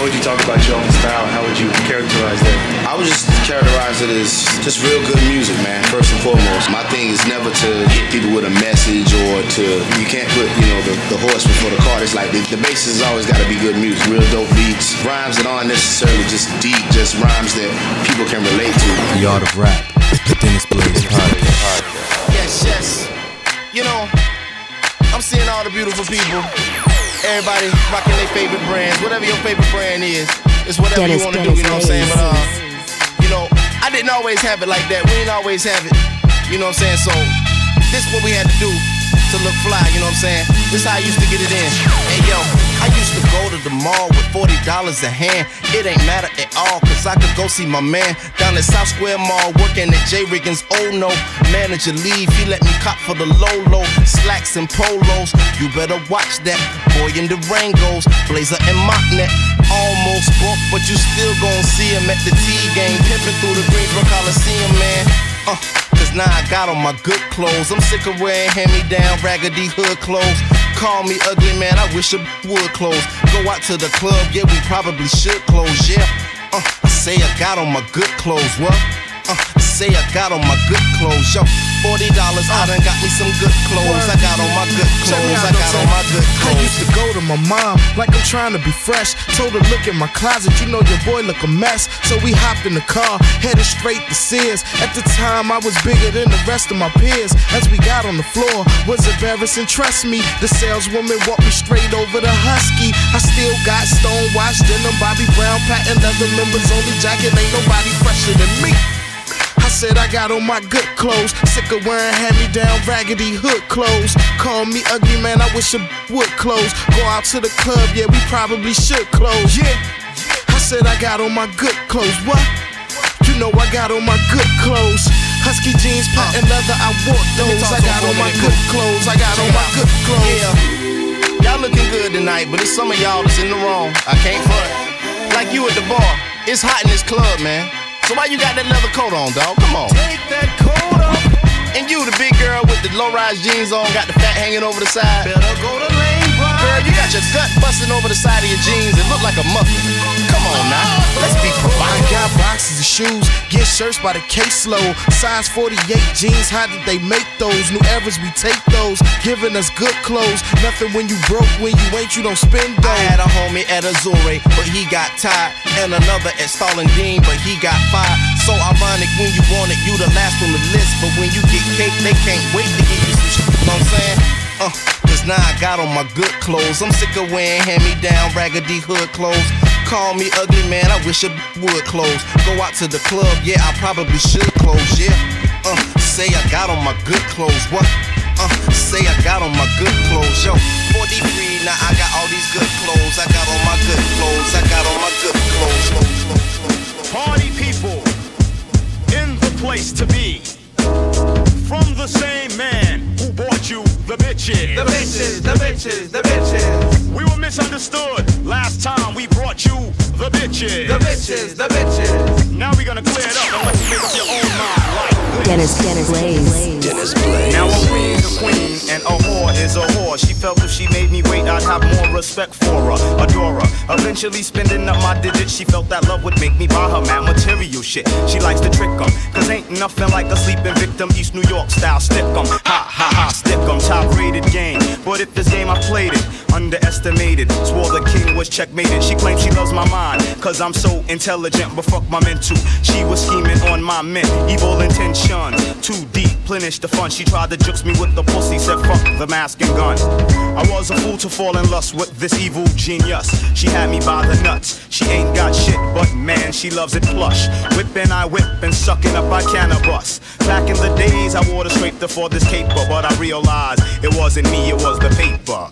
How would you talk about your own style? How would you characterize that? I would just characterize it as just real good music, man, first and foremost. My thing is never to hit people with a message or to, you can't put, the horse before the cart. It's like the basis has always got to be good music, real dope beats, rhymes that aren't necessarily just deep, just rhymes that people can relate to. The Art of Rap, Dennis Blaze Podcast. Yes. I'm seeing all the beautiful people. Everybody rocking their favorite brands. Whatever your favorite brand is, it's whatever you want to do, you know what I'm saying? But, I didn't always have it like that. We didn't always have it, you know what I'm saying? So, this is what we had to do to look fly, you know what I'm saying? This is how I used to get it in. Hey, yo, I used to go to the mall with $40 a hand. It ain't matter at all, cause I could go see my man down at South Square Mall, working at J. Riggins. Oh no, manager leave, he let me cop for the low, slacks and polos. You better watch that, boy in the Durangos, blazer and mock net. Almost broke, but you still gon' see him at the T-game, pimping through the Greensboro Coliseum, man. Cause now I got on my good clothes. I'm sick of wearing hand-me-down, raggedy hood clothes. Call me ugly, man, I wish a would close. Go out to the club, yeah, we probably should close, yeah. I say I got on my good clothes, what? Say I got on my good clothes, yo. $40, I done got me some good clothes. I got on my good clothes, I got on my good clothes. I used to go to my mom like I'm trying to be fresh. Told her look in my closet, you know your boy look a mess. So we hopped in the car, headed straight to Sears. At the time I was bigger than the rest of my peers. As we got on the floor, was embarrassing, trust me. The saleswoman walked me straight over the Husky. I still got stonewashed denim, Bobby Brown, patent leather members only jacket. Ain't nobody fresher than me. I said I got on my good clothes, sick of wearing hand-me-down raggedy hood clothes. Call me ugly, man, I wish a would close. Go out to the club, yeah, we probably should close. Yeah, I said I got on my good clothes, what? You know I got on my good clothes. Husky jeans, patent leather, I wore those. I got on my good clothes, I got on my good clothes. Yeah, y'all looking good tonight, but it's some of y'all that's in the wrong. I can't front. Like you at the bar, it's hot in this club, man. So why you got that leather coat on, dog? Come on. Take that coat off. And you, the big girl with the low-rise jeans on, got the fat hanging over the side. Better go to Lane Bryant. Girl, you got your gut busting over the side of your jeans. It look like a muffin. Come on now, let's be provided. I got boxes of shoes, get shirts by the caseload. Size 48 jeans, how did they make those? New eras, we take those, giving us good clothes. Nothing when you broke, when you ain't, you don't spend dough. I had a homie at Azure, but he got tired. And another at Stalin Dean, but he got fired. So ironic, when you want it, you the last on the list. But when you get cake, they can't wait to give you some shit. You know what I'm saying? Cause now I got on my good clothes. I'm sick of wearing hand-me-down, raggedy hood clothes. Call me ugly, man, I wish a would close. Go out to the club, yeah, I probably should close, yeah. Say I got on my good clothes, what? Say I got on my good clothes, yo. 43, now I got all these good clothes. I got on my good clothes, I got on my good clothes. Party people, in the place to be. From the same man who bought you the bitches. The bitches, the bitches, the bitches. We were misunderstood last time we brought you the bitches. The bitches, the bitches. Now we're gonna clear it up and let you make up your own mind like Dennis Blaze. Now a queen is a queen and a whore is a whore. She felt if she made me wait, I'd have more respect for her, adore her. Eventually spending up my digits, she felt that love would make me buy her mad material shit. She likes to trick 'em, cause ain't nothing like a sleeping victim, East New York style, stick 'em. Ha ha ha, stick 'em, top rated game. But if this game I played it, underestimated, swore the king was checkmated. She claims she loves my mind, cause I'm so intelligent, but fuck my mental. She was scheming on my men, evil intention. Too deep, plenish the fun. She tried to jukes me with the pussy, said fuck the mask and gun. I was a fool to fall in lust with this evil genius. She had me by the nuts. She ain't got shit, but man, she loves it plush. Whipping I whip and sucking up I cannabis. Back in the days, I wore the scraper for this caper, but I realized it wasn't me, it was the paper.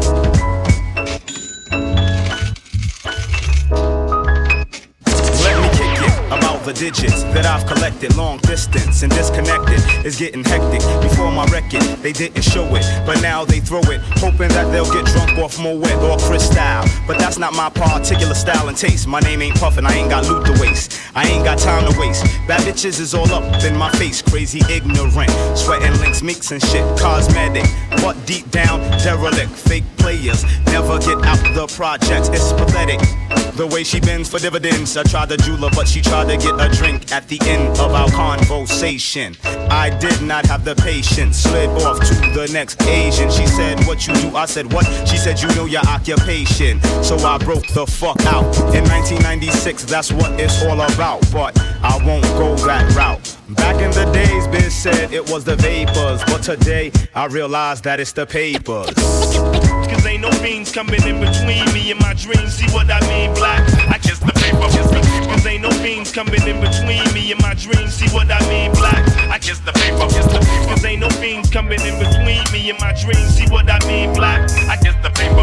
About the digits that I've collected, long distance and disconnected is getting hectic. Before my record, they didn't show it, but now they throw it, hoping that they'll get drunk off Moet or Cristal. But that's not my particular style and taste. My name ain't Puffin', I ain't got loot to waste. I ain't got time to waste. Bad bitches is all up in my face, crazy ignorant, sweating links, meeks and shit, cosmetic, but deep down derelict. Fake players never get out the projects. It's pathetic. The way she bends for dividends. I tried to jeweler, but she tried to get a drink at the end of our conversation. I did not have the patience, slid off to the next Asian. She said, what you do? I said, what? She said, you know your occupation. So I broke the fuck out. In 1996, that's what it's all about. But I won't go that route. Back in the days, Biz said it was the vapors. But today, I realize that it's the papers. Cause ain't no fiends coming in between me and my dreams. See what I mean, black? I kiss the paper. Cause ain't no fiends coming in between me and my dreams. See what I mean, black? I kiss the paper. Cause ain't no fiends coming in between me and my dreams. See what I mean, black? I kiss the paper.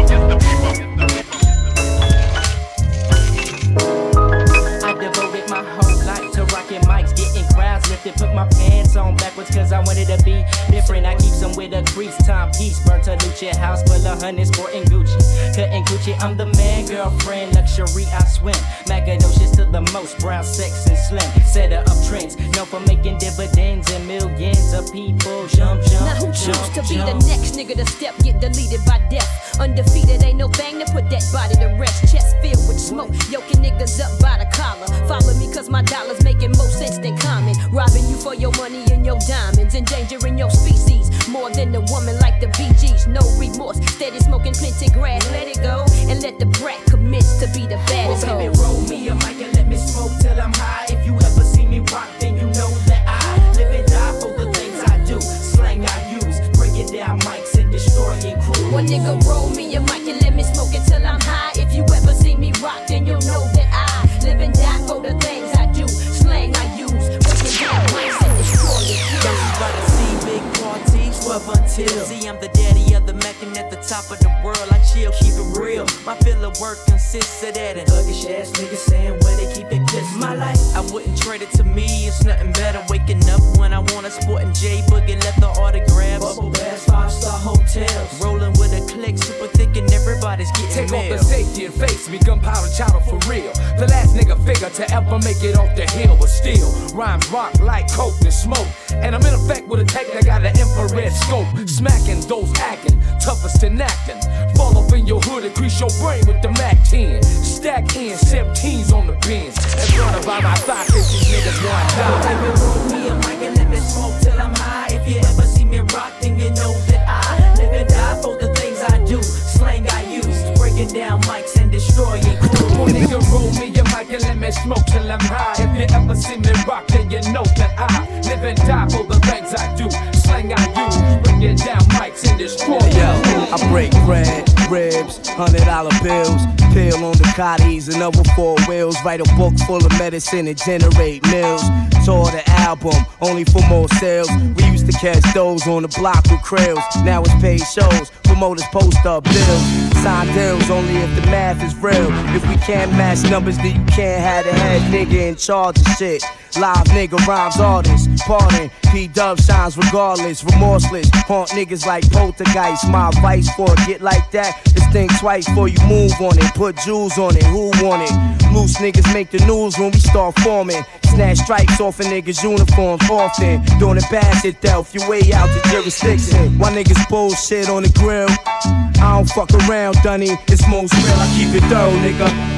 I devoted my whole life to rocking mics, getting crowds lifted. Put my pants on backwards cause I wanted to be different. I keep some with a crease, timepiece, Bertolucci, house full of honey, sporting Gucci. Cutting Gucci, I'm the man, girlfriend, luxury, I swim. Macadocious to the most, brown, sex, and slim. Setter up trends, known for making dividends and millions of people jump. Now who choose to be the next nigga to step, get deleted by death? Undefeated, ain't no thing to put that body to rest. Chest filled with smoke, yoking niggas up by the collar. Follow me cause my dollars making more sense than common. Robbing you for your money and your diamonds, endangering your species. More than a woman like the Bee Gees, no remorse. Steady smoking plenty grass, let it go. And let the brat commence to be the baddest hoe. Well, baby, roll me a mic and let me smoke till I'm high. If you ever see me rock, then you know that I live and die for the things I do. Slang I use, breaking down mics and destroying crews. One nigga roll me a mic and let me smoke it till I'm high. If you ever see me rock, then you'll know that I live and die for the things I do. Slang I use, breaking down mics and destroying crews. That's about to see big parties, 12 until. See, I'm the daddy of the Mac and at the top of the world. I chill, keep it real. My field of work consists of that and thuggish ass niggas saying where they keep it pissed. My life, I wouldn't trade it to me. It's nothing better waking up when I want a sporting J Boogie, let the autographs. Bubble bass, 5-star hotels. Rolling with a click, super thick and everybody's getting Take mail. off the safety and face me, gunpowder chowder for real. The last nigga figure to ever make it off the hill, but still rhymes rock like coke and smoke. And I'm in effect with a tech that got an infrared scope. Smacking those acting, toughest in acting. Fall up in your hood, increase your brain with the Mac 10. Stack in 17s on the bins. And run about my thigh, cause these niggas want to die. Baby, roll me a mic and let me smoke till I'm high. If you ever see me rock, then you know that I live and die for the things I do. Slang I use, breaking down mics and destroying crews. One nigga roll me a mic and let me smoke till I'm high. If you ever see me rock, then you know that I live and die for the things I do. Slang I use, breaking down mics and destroying. Yo, I break bread, ribs, $100 bills, pill on the cotties and other 4 wheels. Write a book full of medicine and generate mills. Tour the album, only for more sales. We used to catch those on the block with krills. Now it's paid shows, promoters post up bills. Sign deals only if the math is real. If we can't match numbers, then you can't have the head nigga in charge of shit. Live nigga rhymes artists, pardon. P-Dub shines regardless, remorseless. Haunt niggas like poltergeist. My advice for a get like that is think twice before you move on it. Put jewels on it, who want it? Loose niggas make the news when we start forming. Snatch stripes off a niggas' uniforms often. Doing the bad shit Delph, you way out the jurisdiction. Why niggas bullshit on the grill? I don't fuck around, Dunny. It's most real, I keep it thorough, nigga.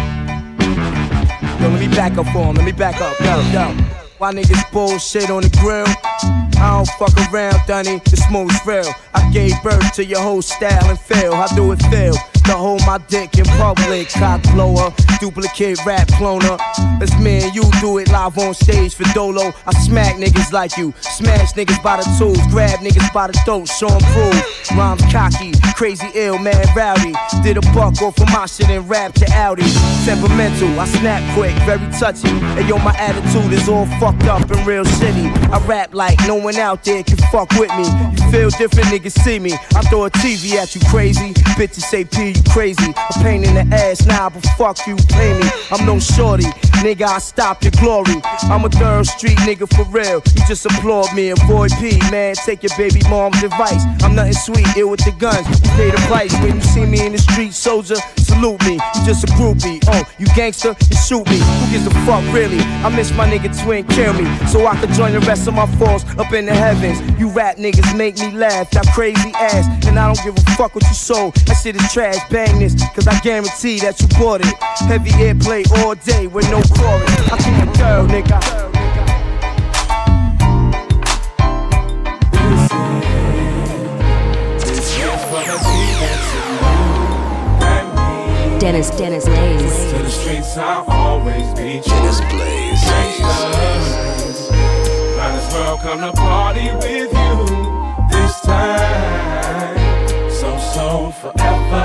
Yo, let me back up for him, let me back up, yo. Why niggas bullshit on the grill? I don't fuck around, Dunny, it's most real. I gave birth to your whole style and feel. How do it feel? To hold my dick in public, cock blower, duplicate rap cloner. Let's me and you do it live on stage for Dolo. I smack niggas like you, smash niggas by the tools, grab niggas by the throat, show 'em prove. Rhymes cocky, crazy ill, mad rowdy. Did a buck off of my shit and rap to Audi. Temperamental, I snap quick, very touchy. And yo, my attitude is all fucked up and real shitty. I rap like no one out there can fuck with me. You feel different, niggas see me. I throw a TV at you crazy. Bitches say P, you crazy. A pain in the ass, nah, but fuck you, pay me. I'm no shorty, nigga, I stop your glory. I'm a third street nigga for real. You just applaud me, avoid P, man. Take your baby mom's advice. I'm nothing sweet, ill with the guns. You pay the price when you see me in the street, soldier. Salute me, you just a groupie. Oh, you gangster, you shoot me. Who gives a fuck, really? I miss my nigga twin, kill me. So I could join the rest of my foes up in the heavens. You rap niggas make me laugh, y'all crazy ass. And I don't give a fuck what you sold. That shit is trash, bang this, cause I guarantee that you bought it. Heavy airplay all day with no chorus. I keep a girl, nigga. Dennis Blaze. To the streets I'll always be true. Dennis Blaze. Might as well come to party with you this time. So forever.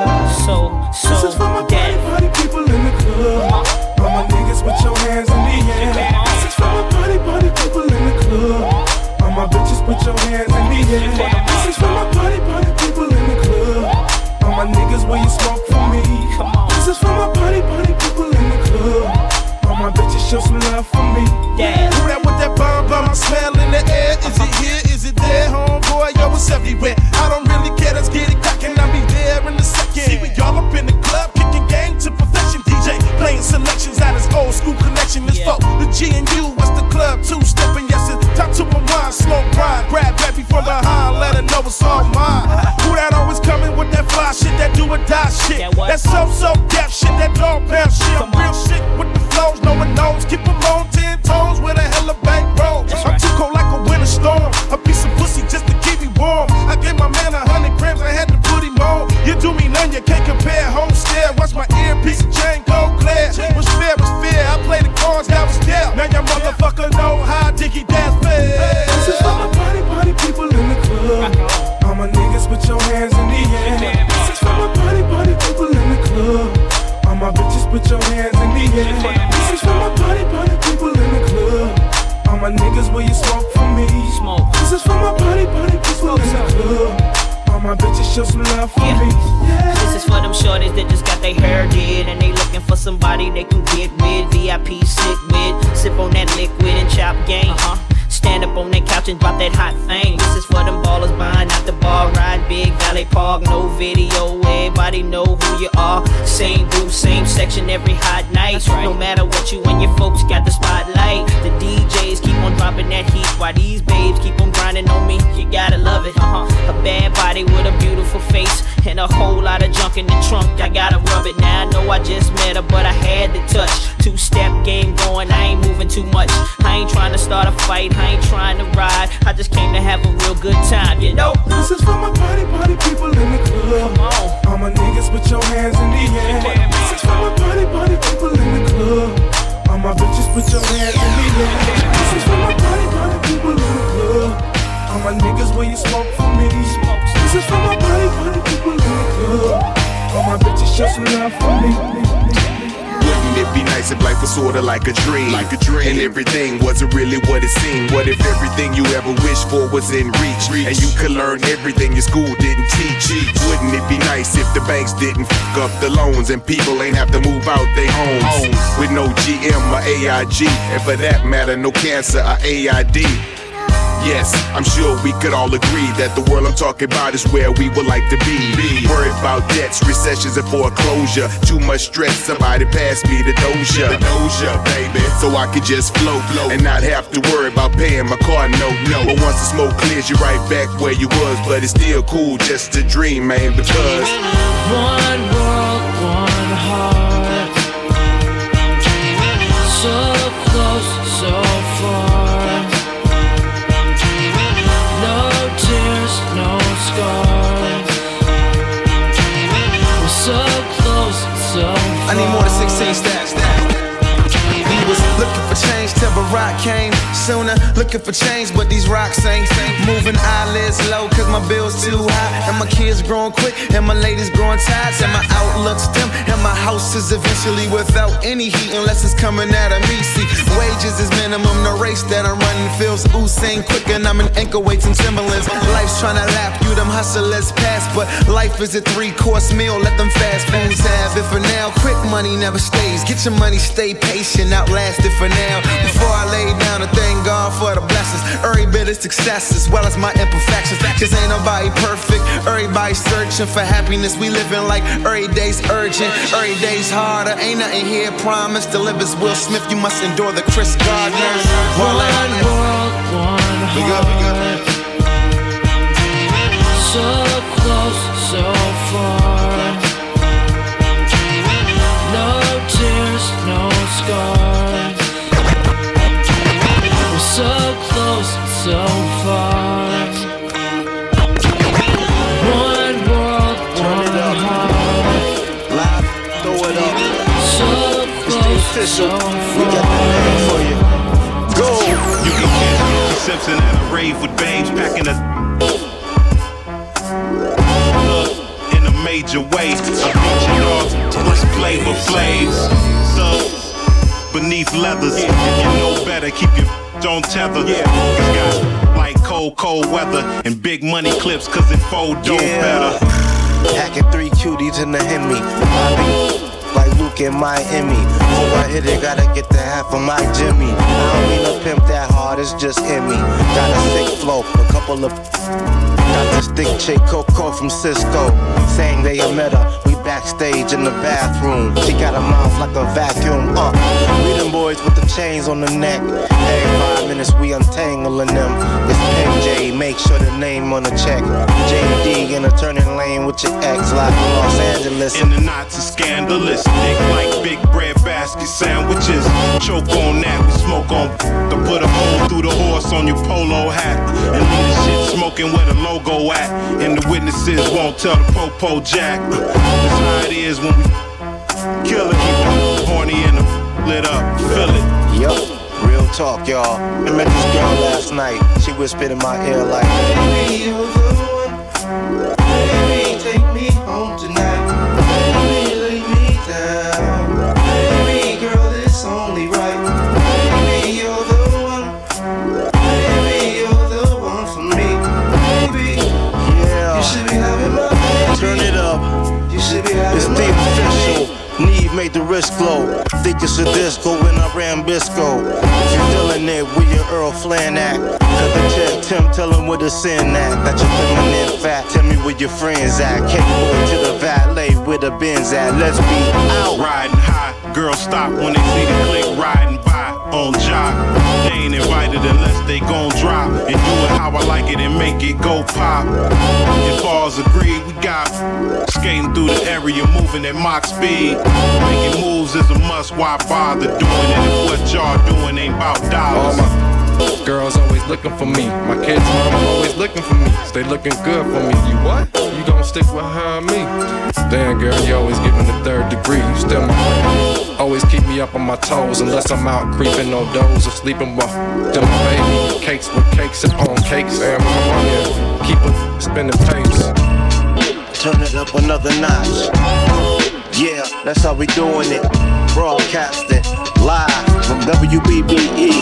This is for my party people in the club. All my niggas put your hands in the air. This is for my party people in the club. All my bitches put your hands in the air. This is for my party people in the club. All my niggas, will you smoke for me? This is for my party people in the club. All my bitches, show some love for me. Yeah. Who that with that bomb smell in the air? Is it here? Is it there? Homeboy, yo, it's everywhere. I don't really care, let's get it crackin'. I'll be there in a second. See, we all up in the club, kicking game to perfection. DJ playing selections out his old school connection. It's folk, the G and U, what's the club? Two-stepping, yes, it's top to my wine, smoke grind. Grab Peppy from behind, let her know it's all mine. Who that always coming with that fly shit, that do or die shit? That so deaf shit, that dog pound shit. I'm real shit with the flows, no one knows. Keep them on 10 toes with a hella bank roll. I'm too cold like a winter storm. A piece of pussy just to keep me warm. I gave my man 100 grams, I had to put him on. You do me none, you can't compare. Home stare, watch my earpiece and chain go clear. Was fair, I played the cards, that was there. Now your motherfucker know how Diggy Dash play. This is for my party people in the club. All my niggas put your hands in the air. This is for my party people in the club. All my bitches put your hands in the air. This is for my party people in the club. All my niggas, will you smoke for me? This is for my party people in the club. All my bitches, show some love for me. Yeah. This is for them shorties that just got their hair did and they looking for somebody they can get with. VIP sit with, sip on that liquid and chop game. Stand up on that couch and drop that hot thing. This is for them ballers buying out the bar, ride big, valet park, no video. Everybody know who you are. Same group, same section every hot night. No matter what you and your folks got the spotlight. The DJs keep on dropping that heat while these babes keep on grinding on me. You gotta love it. A bad body with a beautiful face and a whole lot of junk in the trunk. I gotta rub it. Now I know I just met her, but I had to touch. Two-step game going, I ain't moving too much. I ain't trying to start a fight, I ain't trying to ride. I just came to have a real good time, you know. This is for my party people in the club. All my niggas put your hands in the air. This is for my party people in the club. All my bitches put your hands in the air. This is for my party people in the club. All my niggas, will you smoke for me? This is for my party people in the club. All my bitches, show some love for me. Wouldn't it be nice if life was sorta like a dream? And everything wasn't really what it seemed. What if everything you ever wished for was in reach? And you could learn everything your school didn't teach? Wouldn't it be nice if the banks didn't fuck up the loans and people ain't have to move out their homes with no GM or AIG, and for that matter, no cancer or AID? Yes, I'm sure we could all agree that the world I'm talking about is where we would like to be. Worried about debts, recessions, and foreclosure. Too much stress, somebody pass me the doja, baby, so I could just float and not have to worry about paying my car note. But once the smoke clears, you're right back where you was. But it's still cool just to dream, man, because one world, one heart. So close, so far. No scars. We're so close, so far. I need more than 16 stacks. We was looking for change till Barack came. Sooner looking for change, but these rocks ain't moving eyelids low, cause my bills too high. And my kids growing quick, and my ladies growing tired. And my outlook's dim, and my house is eventually without any heat unless it's coming out of me. See, wages is minimum, the race that I'm running feels Usain quick, and I'm an anchor weights and Timberlands. Life's trying to lap you, them hustlers pass, but life is a 3-course meal, let them fast foods have it for now. Quick money never stays, get your money, stay patient, outlast it for now. Before I lay down and thank God for the blessings, every bit of success as well as my imperfections. Cause ain't nobody perfect, everybody searching for happiness. We living like every day's urgent, every day's harder. Ain't nothing here promised. To live as Will Smith, you must endure the Chris Gardner. One world, one heart. So close, so far. No tears, no scars. We're so close, so far. One world, one heart. Live, throw it up. So close, so far. For you. Go. You can catch me Simpson at a rave with babes packing a in a major way. I'm reaching off with flavor flames. So beneath leathers, if you know better, keep your on tether. It's got like cold weather and big money clips, cause it fold dope better. Hacking 3 cuties in the Hemi. Like Luke in Miami. Before I hit it, gotta get the half of my Jimmy. I don't mean to pimp that hard, it's just in me. Got a sick flow, a couple of. Got this thick chick Coco from Cisco, saying they met her. We backstage in the bathroom. She got a mouth like a vacuum. We them boys with the chains on the neck. Every 5 minutes we untangling them. It's MJ, make sure the name on the check. JD in a turning lane with your ex, like in Los Angeles. In the knots is scandalous. Thick like big bread basket sandwiches. Choke on that, we smoke on. To put a hole through the horse on your polo hat. And leave the shit smoking where the logo at. And the witnesses won't tell the Popo Jack. That's how it is when we kill it. Keep it horny and lit up, feel it. Yup, real talk, y'all. I met this girl last night. She whispered in my ear like, baby, you're the one. Baby, take me home tonight. Baby, lay me down. Baby, girl, it's only right. Baby, you're the one. Baby, you're the one for me. Baby, yeah, you should be having my baby. Turn it up. You should be having it's my baby. It's official. Neve made the wrist glow. Think it's a disco when I ran Bisco. If you feeling it, where your Earl Flan at? Cut the check, Tim, tell him where the sin at. Got your feminine fat, tell me where your friends at. K-boy to the valet, where the Benz at. Let's be out. Riding high, girls stop when they see the click riding by on jock. They ain't invited unless they gon' drop. And do it how I like it and make it go pop. If all's agreed, we got skating through the area, moving at Mach speed. Making moves is a must, why bother doing it if what y'all doing ain't about dollars? All my girls always looking for me. My kids' mama always looking for me. Stay looking good for me. You what? You gon' stick with her or me? Damn girl, you always giving the 3rd degree. You still my friend. Always keep me up on my toes unless I'm out creeping no doors or sleeping with them my baby. Cakes with cakes and on cakes. And with my money, keep it spinning pace. Turn it up another notch. Yeah, that's how we doing it. Broadcasting live from WBBE.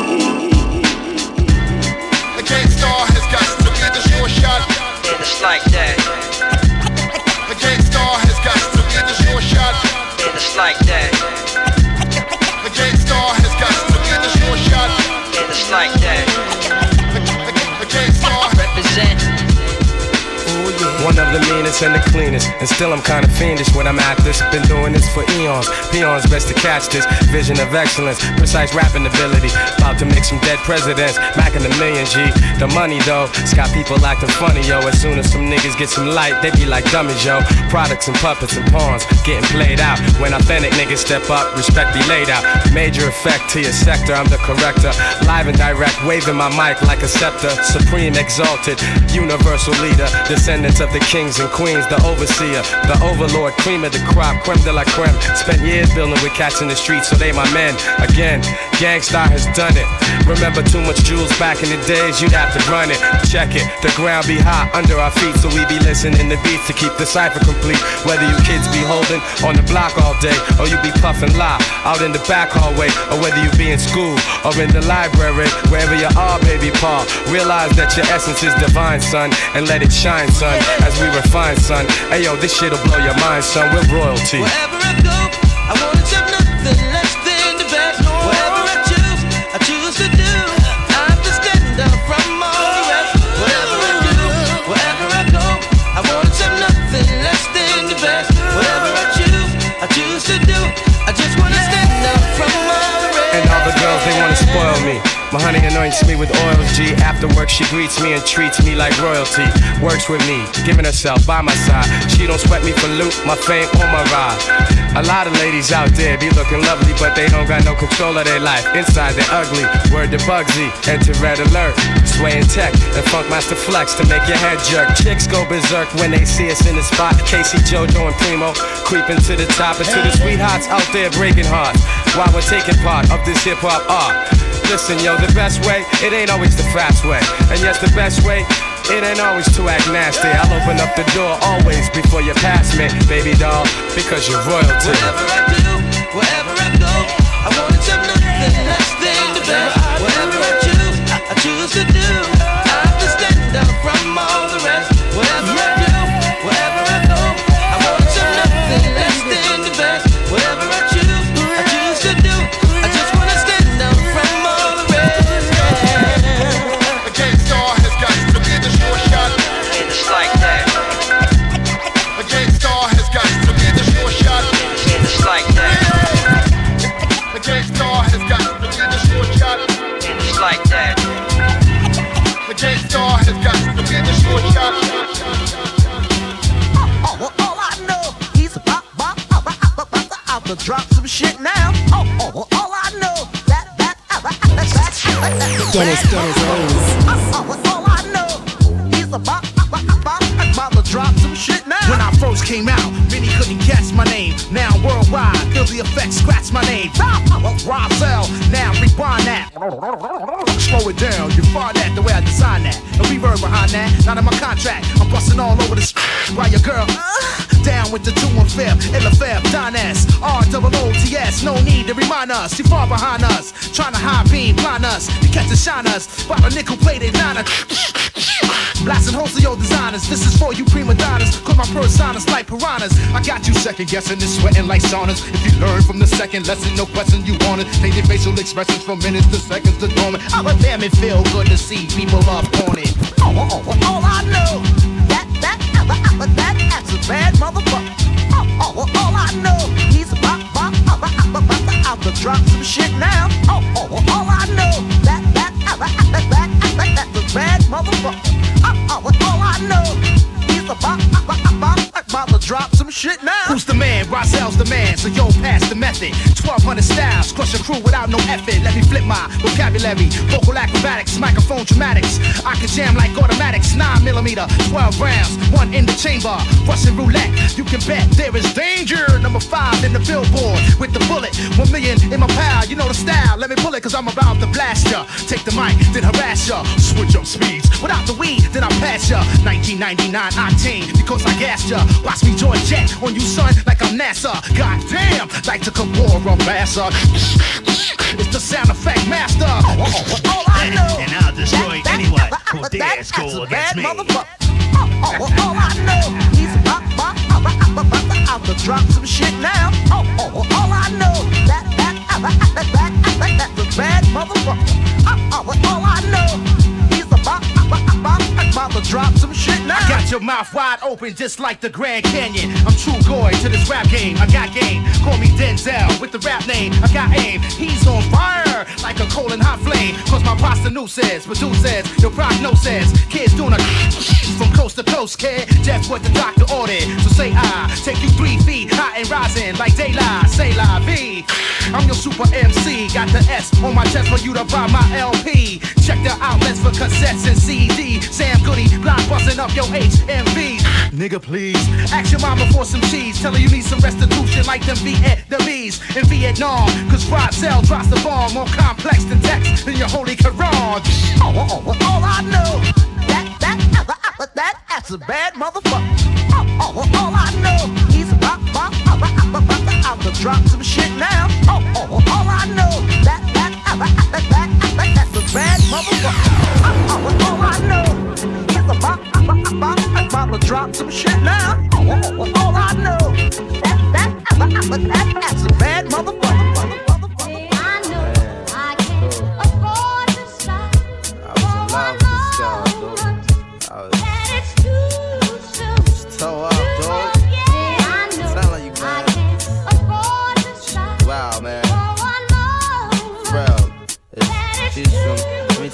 The Gangstar has got to be the sure shot. And it's like that. The Gangstar has got to be the sure shot. And it's like that. The Gangstar has got to be the sure shot. And it's like that. The Gangstar represent. One of the meanest and the cleanest, and still I'm kinda fiendish when I'm at this. Been doing this for eons, peons best to catch this. Vision of excellence, precise rapping ability. About to make some dead presidents, macking a million G. The money though, it's got people acting funny, yo. As soon as some niggas get some light, they be like dummies, yo. Products and puppets and pawns, getting played out. When authentic niggas step up, respect be laid out. Major effect to your sector, I'm the corrector. Live and direct, waving my mic like a scepter. Supreme, exalted, universal leader. Descendants of the kings and queens, the overseer, the overlord, cream of the crop, creme de la creme. Spent years building with cats in the streets, so they my men. Again, Gangstar has done it. Remember too much jewels back in the days, you'd have to run it. Check it, the ground be hot under our feet, so we be listening to beats to keep the cipher complete. Whether you kids be holding on the block all day, or you be puffing lie out in the back hallway, or whether you be in school or in the library, wherever you are, baby Paul, realize that your essence is divine, son, and let it shine, son, as we refine, son. Hey yo, this shit'll blow your mind, son. We're royalty. Wherever I go, I wanna have nothing less than the best. Whatever I choose to do. I have to stand out from all the rest. Whatever I do, wherever I go, I wanna have nothing less than the best. Whatever I choose to do. I just wanna stand out from all the rest. And all the girls, they wanna spoil me. My honey anoints me with oils, G. After work, she greets me and treats me like royalty. Works with me, giving herself by my side. She don't sweat me for loot, my fame or my ride. A lot of ladies out there be looking lovely, but they don't got no control of their life. Inside they're ugly. Word to Bugsy, enter Red Alert. Swaying tech and Funkmaster Flex to make your head jerk. Chicks go berserk when they see us in the spot. Casey, JoJo, and Primo creeping to the top, and to the sweethearts out there breaking hearts while we're taking part of this hip hop art. Listen, yo, the best way, it ain't always the fast way. And yes, the best way, it ain't always to act nasty. I'll open up the door always before you pass me, baby doll, because you're royalty. Wherever I do, wherever I go, I want to have nothing less than the best. Whatever I choose to do. I have to stand out from all the rest. Whatever I do, wherever I go, I want to have nothing less than the best. Whatever I choose to do. I just want to stand out from all the rest. The Gangstar has got to be the short shot. And it's like that. The Gangstar has got to be the short shot. And it's like that. The Gangstar has got to be the short shot. And it's like that. The Gangstar has got to be the short shot. All I know, he's about to drop some shit now. All I know, that's Dennis Hayes. all I know, he's about to drop some shit now. When I first came out, many couldn't guess my name. Now worldwide, feel the effects, scratch my name. Rozelle, now rewind that. Slow it down, you find that the way I designed that. No reverb behind that, not in my contract. I'm busting all over the while your girl down with the 2 and 5th, LFF, Don S, ROOTS. No need to remind us, too far behind us. Trying to high beam, blind us, to catch and shine us. By the nickel plated niner. Blasting holes of your designers. This is for you prima donnas, cause my personas like piranhas. I got you second guessing and sweating like saunas. If you learn from the second lesson, no question you want it. Changing facial expressions from minutes to seconds to dormant. Oh, but damn, it feel good to see people up on it. All I know, that's a bad motherfucker. All I know, he's about to drop some shit now. All I know, that's a bad motherfucker. All I know, he's about to drop some shit now. Who's the man? Rozelle's the man, so yo, pass the method. 1200 styles, crush a crew without no effort. Let me flip my vocabulary, vocal acrobatics, microphone dramatics. I can jam like automatics, 9mm, 12 rounds, 1 in the chamber. Russian roulette, you can bet there is danger. Number 5 in the billboard with the bullet. 1 million in my pile, you know the style. Let me pull it, cause I'm about to blast ya. Take the mic, then harass ya. Switch up speeds, without the weed, then I pass ya. 1999 octane, because I gassed ya. Watch me join jet on you, son, like I'm NASA. Goddamn, like to Kamora Massa. It's the sound effect master. All I know, and I'll destroy anyone who dares go against me. All I know, he's about to drop some shit now. All I know, that's a bad motherfucker. All I know, he's about to drop some shit now. I got your mouth wide open just like the Grand Canyon. I'm true goy to this rap game. I got game. Call me Denzel with the rap name. I got aim. He's on fire like a coal and hot flame. Cause my pasta new says, says, your prognosis. Kids doing a from coast to coast, kid. That's what the doctor ordered. So say I take you 3 feet hot and rising like daylight. Say la vie. I'm your super MC. Got the S on my chest for you to buy my LP. Check the outlets for cassettes and CD. Sam Goody, block busting up your HMV. Nigga, please. Ask your mama for some cheese. Tell her you need some restitution like them Vietnamese in Vietnam. Cause Rozelle drops the bomb more complex than text than your holy Quran. All I know, that's a bad motherfucker. All I know, he's about to drop some shit now. All I know, that's a bad motherfucker. All I know, he's about to drop some shit now. All I know, that's a bad motherfucker. She's from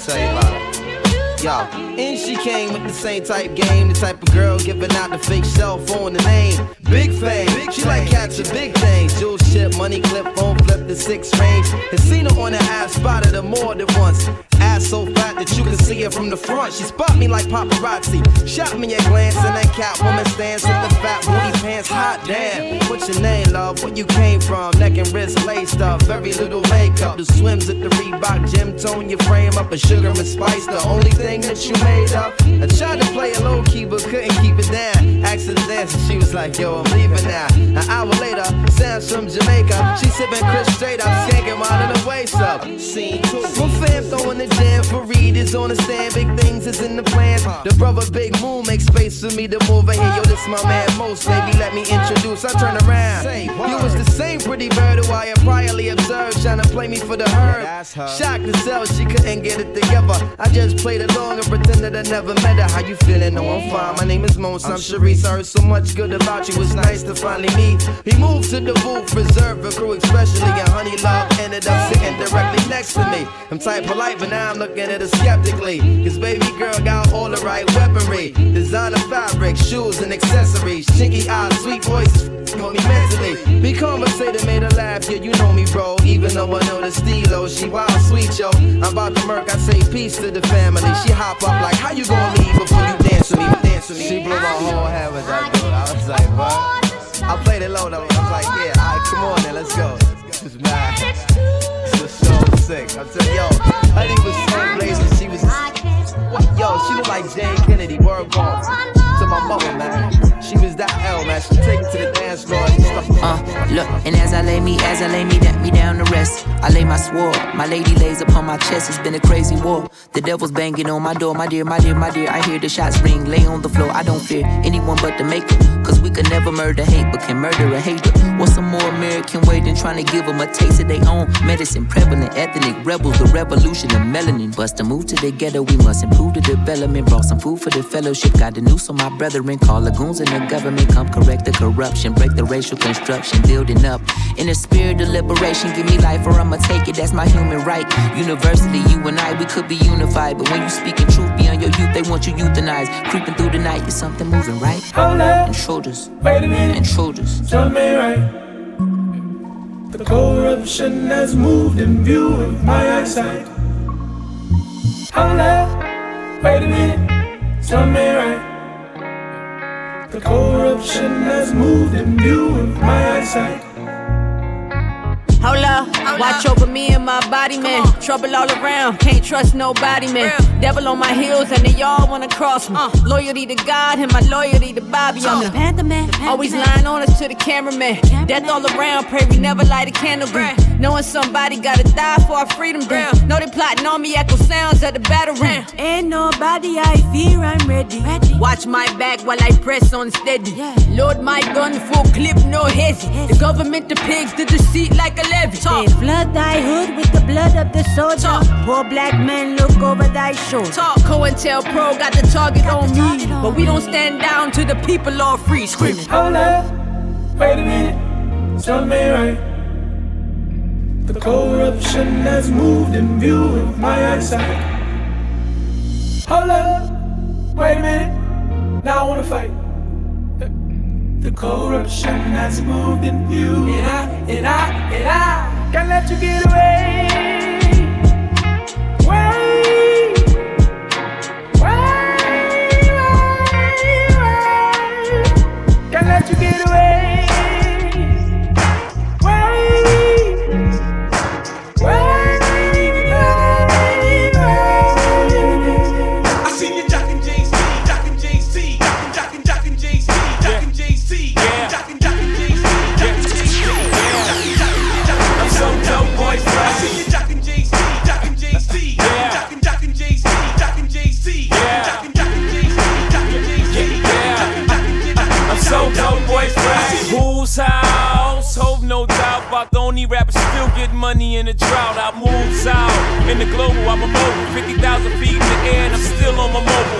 tell you about her. Yo, and she came with the same type game, the type of girl giving out the fake cell phone, the name Big Fame. She like catching big things, jewel ship, money clip, phone flip the 6 range. And seen her on the ass, spotted her more than once. Ass so fat that you can see her from the front. She spot me like paparazzi, shot me a glance, and that Catwoman stands with the fat booty pants. Hot damn, what's your name, love? Where you came from? Neck and wrist laced up, very little makeup. The swims at the Reebok gym, tone your frame up, a sugar and spice. The only thing that you made up. I tried to play it low key, but couldn't keep it down. Asked her to dance, and she was like, yo, I'm leaving now. An hour later, sounds from Jamaica. She sipping Chris straight up, skanking while in the waist up. Scene 2. My fam throwing the jam for Reed is on the stand. Big things is in the plans. The brother Big Moon makes space for me to move in here. Yo, this my man Most, baby, let me introduce. I turn around. You was the same pretty bird who I had priorly observed, trying to play me for the herd. Shocked to sell, she couldn't get it together. I just played along and pretended I never met her. How you feeling? No, I'm fine. My name is Most, I'm Sharice. I heard so much good about you, it's nice to finally meet. He moved to the booth, reserved for crew especially, and Honey Love ended up sitting directly next to me. I'm type polite, but now I'm looking at her skeptically. Cause baby girl got all the right weaponry. Designer fabric, shoes and accessories. Chinky eyes, sweet voice, got me mentally. Be conversated, made her laugh, yeah, you know me, bro. Even though I know the stilo, she wild sweet, yo. I'm about to murk, I say peace to the family. She hop up like, how you gonna leave before you dance with me, dance with me? She blew my whole head with that dude. I was like, what? I played it low though. I was like, yeah, alright, come on then, let's go. This is mad. This was so sick. I'm telling yo, Honey was so blazing. She was, yo, she looked like Jane Kennedy. Word bomb to my mother, man. She was that L, man. She take it to the dance floor and stuff. Look, and as I lay me, let me down to rest. I lay my sword, my lady lays upon my chest. It's been a crazy war. The devil's banging on my door, my dear, my dear, my dear. I hear the shots ring, lay on the floor. I don't fear anyone but the maker. Cause we could never murder hate, but can murder a hater. What's some more American way than trying to give them a taste of their own medicine? Prevalent, ethnic rebels, the revolution of melanin. Bust a move to the ghetto, we must improve the development. Brought some food for the fellowship, got the news on my brethren. Call the goons in the government, come correct the corruption. Break the racial construction, building up. In the spirit of liberation, give me life or I'ma take it, that's my human right. Universally, you and I, we could be unified. But when you speaking truth beyond your youth, they want you euthanized. Creeping through the night, is something moving right? Intruders, wait a minute, intruders. Tell me right. The corruption has moved in view of my eyesight. Hold up, wait a minute, tell me right. The corruption has moved in view of my eyesight. Hold up, watch over me and my body, man. Trouble all around, can't trust nobody, man. Devil on my heels and they all wanna cross me. Loyalty to God and my loyalty to Bobby. I'm the Panther Man, always lying on us to the cameraman. Death all around, pray we never light a candle green. Knowing somebody gotta die for our freedom down. Know they plotting on me, echo sounds at the battle ram. Ain't nobody I fear, I'm ready. Watch my back while I press on steady. Load my gun, full clip, no hezzy. The government, the pigs, the deceit like a levy. They flood thy hood with the blood of the soldier. Poor black men look over thy shoulder. COINTELPRO got the target on me, but we don't stand down till the people all free. Screaming. Hold up, wait a minute, tell me right. The corruption has moved in view of my eyesight. Hold up, wait a minute, now I wanna fight. The corruption has moved in view, and I can't let you get away. Can't let you get away. I see you jockin' JC, jockin' JC, jockin' JC, jockin' JC, jockin' JC, jockin' JC. I'm so dope, boy. I see you jockin' JC, jockin' JC, jockin' JC, jockin' JC, jockin' JC, jockin' JC. I'm so dope, boy. Who's house? Hope no doubt about the only rapper still getting money in the drought. I move south in the global, I'm a mobile. 50,000 feet in the air and I'm still on my mobile.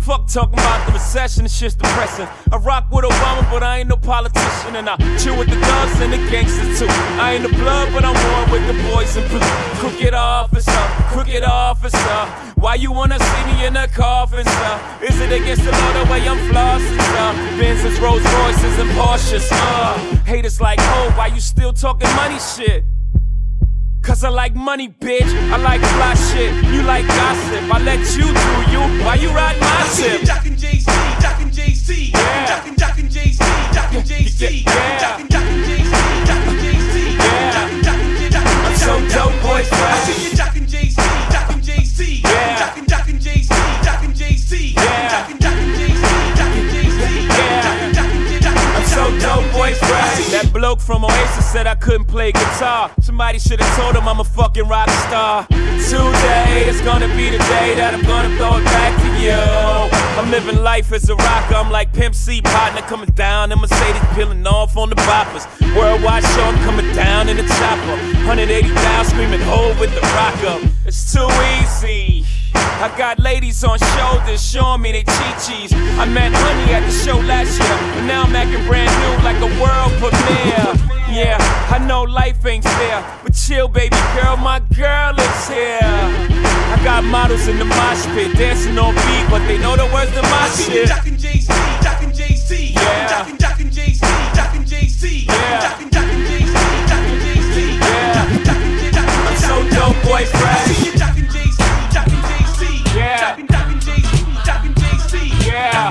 Fuck talking about the recession, this shit's depressing. I rock with Obama, but I ain't no politician. And I chill with the thugs and the gangsters too. I ain't the blood, but I'm one with the boys in blue. Crooked officer, crooked officer. Why you wanna see me in a coffin, sir? Is it against the law the way I'm flossing, sir? Benz's, Rolls Royces, and Porsches, haters like, oh, why you still talking money shit? Cause I like money, bitch. I like fly shit. You like gossip. I let you do you. Why you ride my ship? Jockin' JC, Jockin' JC, Jockin' JC, Jockin' JC, Jockin' JC, Jockin' JC, I'm so dope, boy, fresh. I see you jockin' JC, Jockin' JC, Jockin' JC, Jockin' JC, Jockin' JC, Jockin' JC, I'm so dope, boy, fresh. That bloke from Oasis said I couldn't play guitar. Somebody should've told him I'm a fucking rock star. Today is gonna be the day that I'm gonna throw it back to you. I'm living life as a rocker. I'm like Pimp C partner coming down in Mercedes, peeling off on the boppers. Worldwide show, I'm coming down in the chopper. 180 down, screaming hold with the rock up. It's too easy. I got ladies on shoulders showing me they chi-chis. I met Honey at the show last year, but now I'm acting brand new like a world premiere. Yeah, I know life ain't fair, but chill, baby girl, my girl is here. I got models in the mosh pit, dancing on beat, but they know the words to my shit. Jockin' JC, Jockin' JC, Jockin' JC, Jockin' JC, Jockin' JC, Jockin' JC, I'm so dope, boy, fresh. I see you jockin' JC, Jockin' JC, Jockin' JC, Jockin' JC,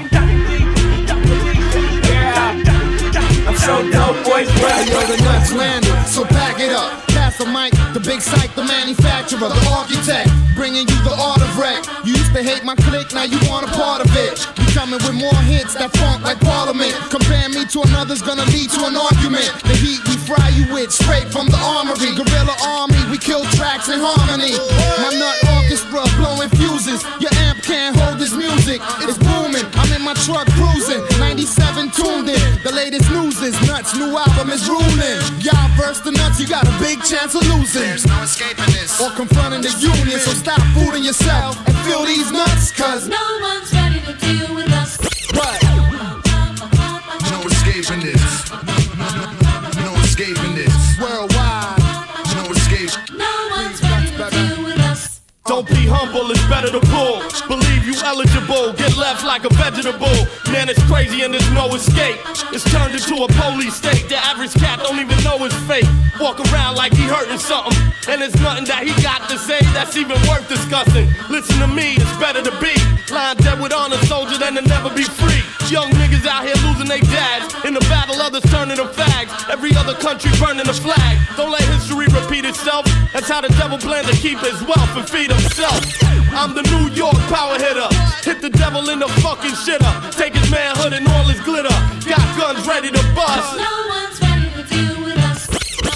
I'm so dope, boy, fresh. Yo, the nuts landed, so back it up. Pass the mic, the big psych, the manufacturer, the architect, bringing you the art of rec. You used to hate my clique, now you want a part of it. We coming with more hits that funk like Parliament. Compare me to another's gonna lead to an argument. The heat we fry you with, straight from the armory. Guerrilla army, we kill tracks in harmony. My nut orchestra blowing fuses. Your amp can't hold this music, it's booming. I'm in my truck cruising, 97 tuned in. The latest news is nuts, new album is ruling. Y'all verse the nuts, you got a big chance of losing. There's no escaping this. Or confronting the union, so stop fooling yourself and feel these nuts, cause no one's ready to deal with us. What? No escaping this. No escaping this. Worldwide. No escape. No one's ready to deal with us. Don't be humble, it's better to pull. Believe you eligible, get left like a vegetable. Man, it's crazy and there's no escape. It's turned into a police state. The average cat don't even know his fate. Walk around like he hurting something, and there's nothing that he got to say that's even worth discussing. Listen to me, it's better to be lying dead with honor, soldier, than to never be free. Young niggas out here losing their dads. In the battle, others turning them fags. Every other country burning the flag. Don't let history repeat itself. That's how the devil plans to keep his wealth and feed himself. I'm the New York power hitter. Hit the devil in the fucking shitter. Take his manhood and all his glitter. Got guns ready to bust. No one's ready to deal with us.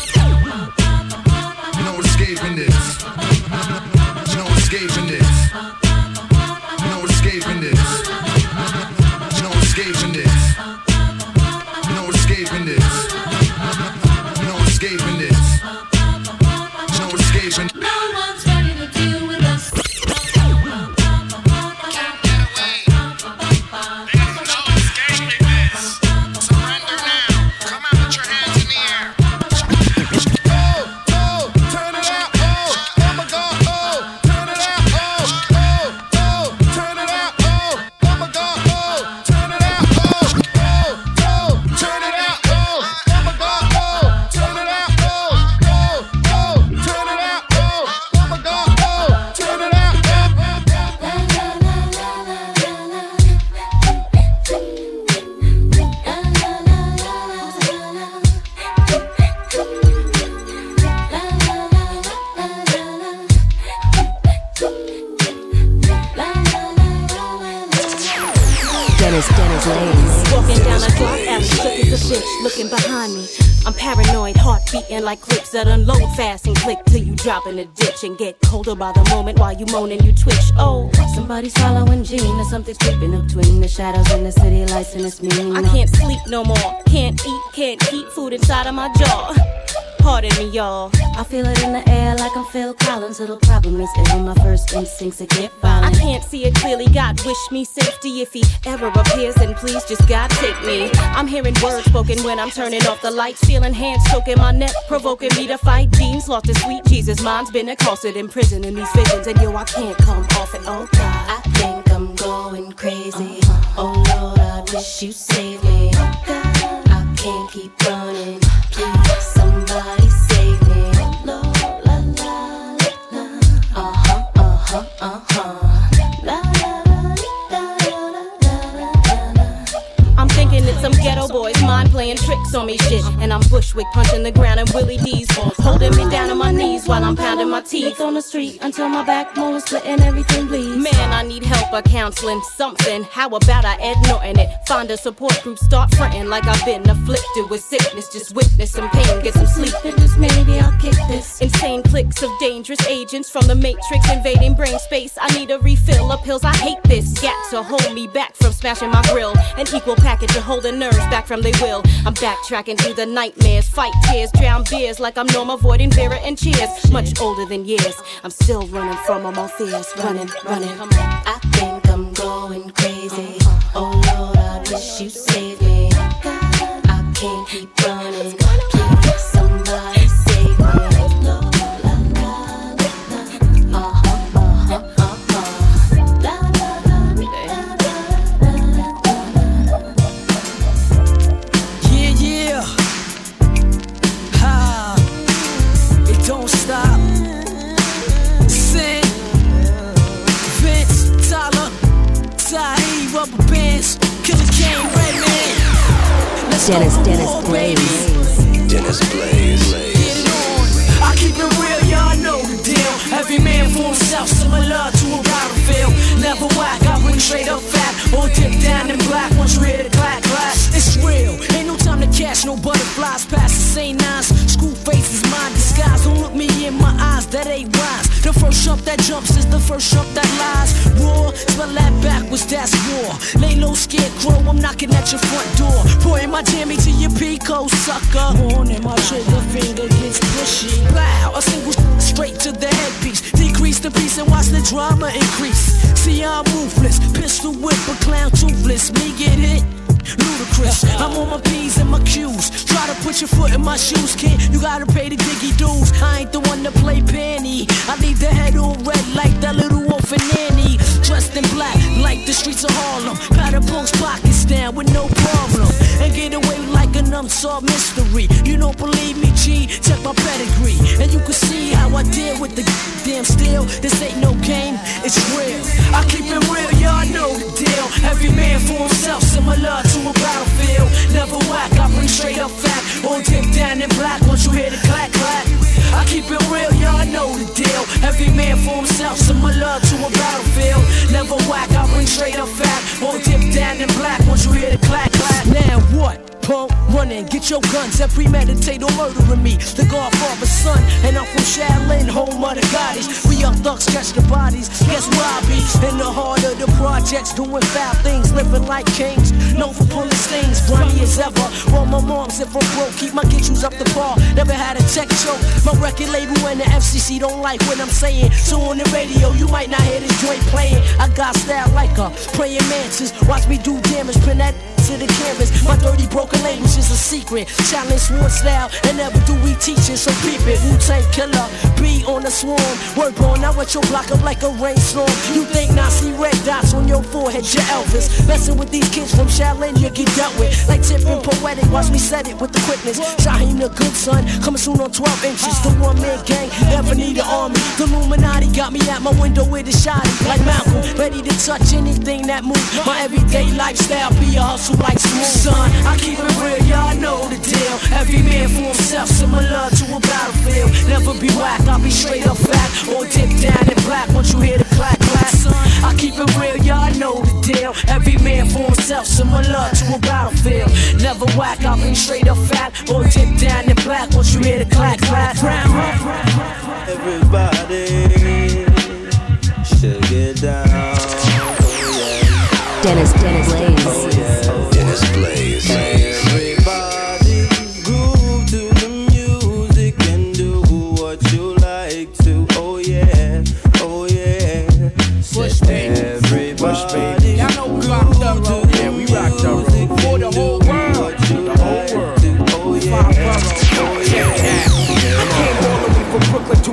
No escaping this. No escaping this. No escaping this. No escaping this. No escaping this. No escaping this. No escaping. No one's ready to deal with us. Walking down a dark alley, slick as a bitch, looking behind me. I'm paranoid, heart beating like clips that unload fast and click till you drop in the ditch and get colder by the moment while you moan and you twitch. Oh, somebody's following Gene or something's creeping up between the shadows and the city lights and it's mean. I can't sleep no more, can't eat, can't keep food inside of my jaw. Pardon me, y'all. I feel it in the air like I'm Phil Collins. Little problem is ill. My first instincts to get violent. I can't see it clearly. God wish me safety. If he ever appears, then please just God take me. I'm hearing words spoken when I'm turning off the lights. Feeling hands choking my neck, provoking me to fight demons. Lost to sweet Jesus. Mine's been accosted in prison in these visions. And yo, I can't come off it. Oh God, I think I'm going crazy. Oh Lord, I wish you saved me. Oh God, I can't keep running. Please, somebody save me. Lord, la la la la. La la la la. I'm thinking it's some ghetto boys, mind playing tricks on me shit. And I'm Bushwick punching the ground and Willie D's holding me down on my knees while I'm pounding my teeth on the street until my backbone is split and everything bleeds. Man, I need help or counseling, something. How about I add nothing it? Find a support group, start fronting like I've been afflicted with sickness. Just witness some pain, get some sleep. Just maybe I'll kick this. Insane cliques of dangerous agents from the matrix invading brain space. I need a refill of pills, I hate this. Got to hold me back from smashing my grill. An equal package to hold the nerves back from they will. I'm backtracking through the nightmares, fight tears, drown beers like I'm Norma avoiding Vera and Cheers. Much older than years, I'm still running from all my fears. Running. I think I'm going crazy. Oh Lord, I wish you saved me. I can't keep running. Please, somebody save me. Lord, la la la. La la la. Yeah. Ha. It don't stop. Sin. Vince, Tyler, Saeed, rubber bands, Killer Kane, Redman. Dennis Blaze. Dennis Blaze. Get it on. I keep it real, y'all know the deal. Every man for himself, similar to a battlefield. Never whack, I bring straight up fat. Or dip down in black, once you hear the clack, clack. It's real, ain't no time to catch no butterflies past the same nines. School faces, my disguise. Don't look me in my eyes, that ain't wise. The first jump that jumps is the first jump that lies. Roar, spell that backwards, that's war. Lay low, scarecrow, I'm knocking at your front door. Pouring my jammy to your Pico, sucker. On and my trigger finger gets pushy. Wow, a single straight to the headpiece. Decrease the piece and watch the drama increase. See, I'm ruthless, pistol whip a clown toothless. Me get hit, ludicrous. I'm on my P's and my Q's. Try to put your foot in my shoes, kid. You gotta pay the diggy dues. I ain't the one to play penny. I leave the head on red like that little orphan nanny. Dressed in black like the streets of Harlem. Pat a punk's pockets down with no problem. And get away like an unsolved mystery. You don't believe me, G? Check my pedigree. And you can see how I deal with the damn steel. This ain't no game, it's real. I keep it real, y'all know the deal. Every man for himself, similar to a battlefield. Never whack, I bring straight up fat. Or dip down in black once you hear the clack clack. I keep it real, y'all know the deal. Every man for himself, similar to a battlefield. Never whack, I bring straight up fat. Or dip down in black once you hear the clack clack. Now what? Punk, running, get your guns and premeditate or murdering me. The Godfather's son, and I'm from Shaolin, home of the goddess. We young thugs catch the bodies, guess where I be? In the heart of the projects, doing foul things, living like kings. Known for pulling stings, grimy as ever. Well, my mom's if I'm broke, keep my get-yous up the bar. Never had a tech choke. My record label and the FCC don't like what I'm saying. So on the radio, you might not hear this joint playing. I got style like a praying mantis. Watch me do damage, pin that to the canvas. My dirty broken language is a secret. Challenge sworn style, and never do we teach it, so peep it. Wu-Tang killer, be on the swarm. Word born, I wet your block up like a rainstorm. You think Nazi red dots on your forehead, you're Elvis. Messing with these kids from Shaolin, you get dealt with. Like tipping poetic, watch me set it with the quickness. Shaheem the good son, coming soon on 12 inches. The one-man gang, never need an army. The Illuminati got me at my window with a shot. Like Malcolm, ready to touch anything that moves. My everyday lifestyle be a hustle like smooth. Son, I keep it real, y'all know the deal. Every man for himself, similar to a battlefield. Never be whack, I'll be straight up fat. Or dip down in black once you hear the clack clack. Son, I keep it real, y'all know the deal. Every man for himself, similar to a battlefield. Never whack, I'll be straight up fat. Or dip down in black once you hear the clack clack. Everybody should get down. Dennis Blaze. Oh yeah, Dennis Blaze. Everybody groove to the music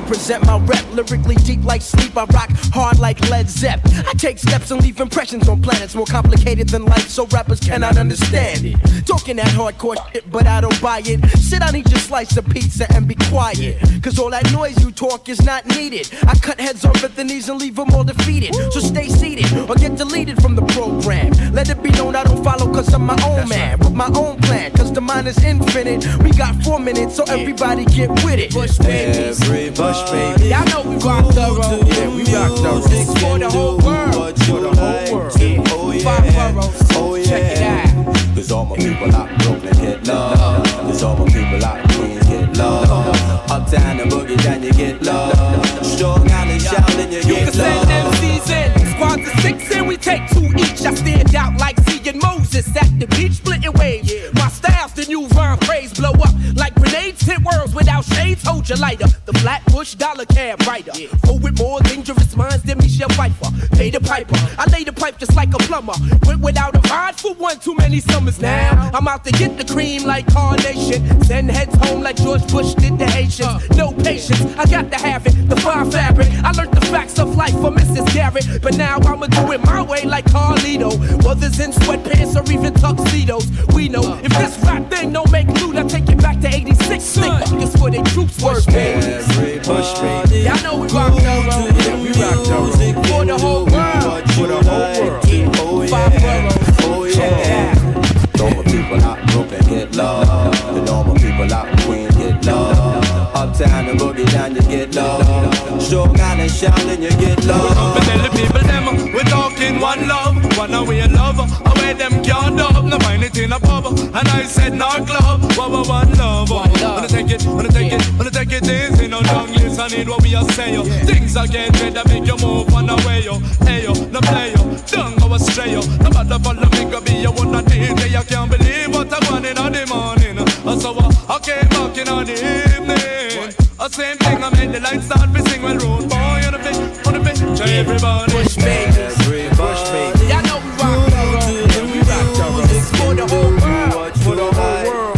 represent my rep. Lyrically deep like sleep, I rock hard like Led Zepp. I take steps and leave impressions on planets more complicated than life, so rappers cannot understand it. Talking that hardcore shit, but I don't buy it. Sit down, eat your slice of pizza and be quiet, cause all that noise you talk is not needed. I cut heads off at the knees and leave them all defeated. So stay seated or get deleted from the program. Let it be known I don't follow cause I'm my own man, with my own plan, cause the mind is infinite. We got 4 minutes, so everybody get with it. Bush babies, Bush baby. Y'all know we rock thorough. Yeah, we rock thorough. It's for the whole world. For the whole world. Yeah. 5 boroughs. Check it out. Cause all my people out Brooklyn get love. Cause all my people out Queens get love. Uptown and boogie down you get love. Strong Island shouting you get love. You can send MCs in. Squads of 6 and we take 2 each. I stand out like seeing Moses at the beach splitting waves. My style's the new rhyme praise. Blow up like grenades, hit words without shades. Hold your lighter. The Flatbush dollar cab rider. Full with more dangerous minds than Michelle Pfeiffer. Pay the piper. I lay the pipe just like a plumber. Went without a ride for one too many summers now. I'm out to get the cream like Carnation. Send heads home like George Bush did the Haitians. No patience, I got to have it. The fine fabric. I learned the facts of life from Mrs. Garrett. But now I'ma do it my way like Carlito. Whether's in sweatpants or even tuxedos. We know if this rap thing don't make loot, I take it back to 86. Think this for they troops work, baby. Push baby. Y'all know we rock thorough. Yeah, we rock thorough. For the whole world. For the whole world. 5 boroughs. Oh yeah. Normal people out Brooklyn get love. The normal people out Queens get love. Uptown and boogie down you get love. Strong Island shouting you get love. But tell the people them we talking one love. One away love. Away them can't dub. No find it in a pub. And I said no club. One love. Wanna take it, wanna take it, wanna take it easy. No don't listen in what we are saying. Things are getting better, make you move on away yo. Hey yo, no play yo. Don't go astray yo. No matter follow me go be your one a day. I can't believe what I want in the morning. So I came back in the evening. Same thing I made the lights start to sing. Well, road boy on the pitch, everybody. Push baby, push baby. Y'all know we rock thorough. We rock thorough. It's for the whole world. For the whole world.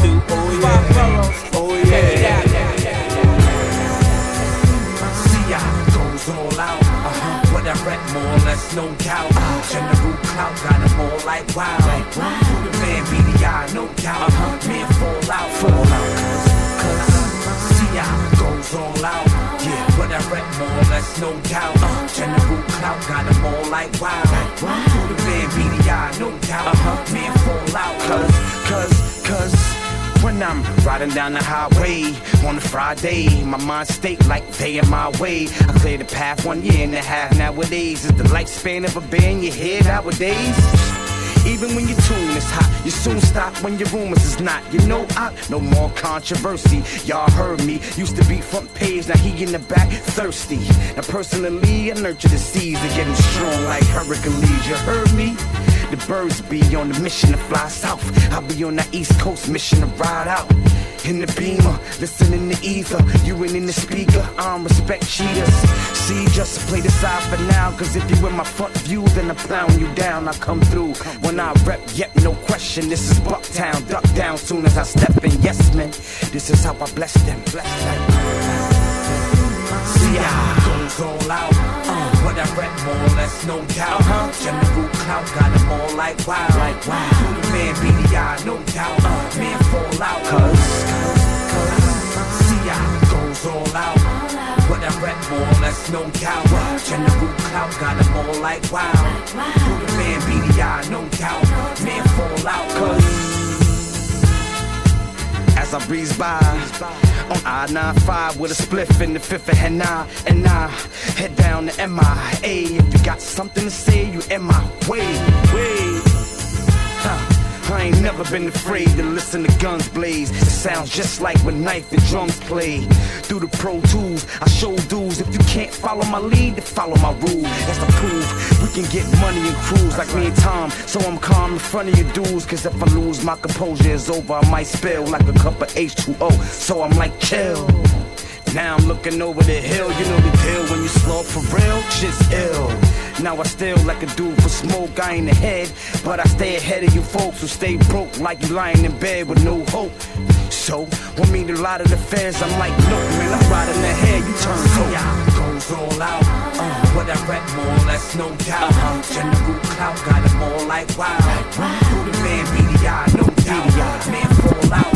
5 boroughs. Oh yeah. See how it goes all out. What I rap more or less no doubt. General clout got them all like wow. Who the man be the eye, no doubt. Man fall out. Cause see how it goes all out. Yeah, what I rap more or less no doubt. General clout got them all like wow. Who the man be the eye, no doubt. Man fall out. Cause when I'm riding down the highway on a Friday, my mind state like they in my way. I clear the path 1.5 years. Nowadays is the lifespan of a band you hear nowadays. Even when your tune is hot, you soon stop when your rumors is not. You know no more controversy. Y'all heard me, used to be front page, now he in the back thirsty. Now personally, I nurture the seeds, they're getting strong like Hercules. You heard me? The birds be on the mission to fly south. I'll be on that East Coast mission to ride out. In the beamer, listening to ether. You ain't in the speaker, I don't respect cheaters. See, just play the side for now. Cause if you in my front view, then I'm plowing you down. I come through when I rep, yep, no question. This is Bucktown, duck down soon as I step in. Yes, man, this is how I bless them. See how it goes all out. What I rap more or less no doubt. General clout got them all like wow. Who the man be the eye, no doubt. Man fall out. Cause see how it goes all out. What I rap more or less no doubt. General clout got them all like wow. Who the man be the eye, no doubt. Man fall out. Cause as I breeze by on I-95 with a spliff in the 5th of Henna, and I head down to MIA. If you got something to say, you in my way. I ain't never been afraid to listen to guns blaze. It sounds just like when knife and drums play. Through the Pro Tools, I show dudes. If you can't follow my lead, then follow my rule. That's the proof. We can get money and cruise like me and Tom. So I'm calm in front of your dudes. Cause if I lose my composure, it's over. I might spill like a cup of H2O. So I'm like, chill. Now I'm looking over the hill. You know the deal. When you slow for real, shit's ill. Now I still like a dude for smoke, I ain't ahead. But I stay ahead of you folks who stay broke like you lying in bed with no hope. So, when me to lie to the feds, I'm like, no, man, I'm riding ahead, you turn cold. that's no doubt. General Clout got them all like wow. Through the man BDI, no doubt. Man fall out.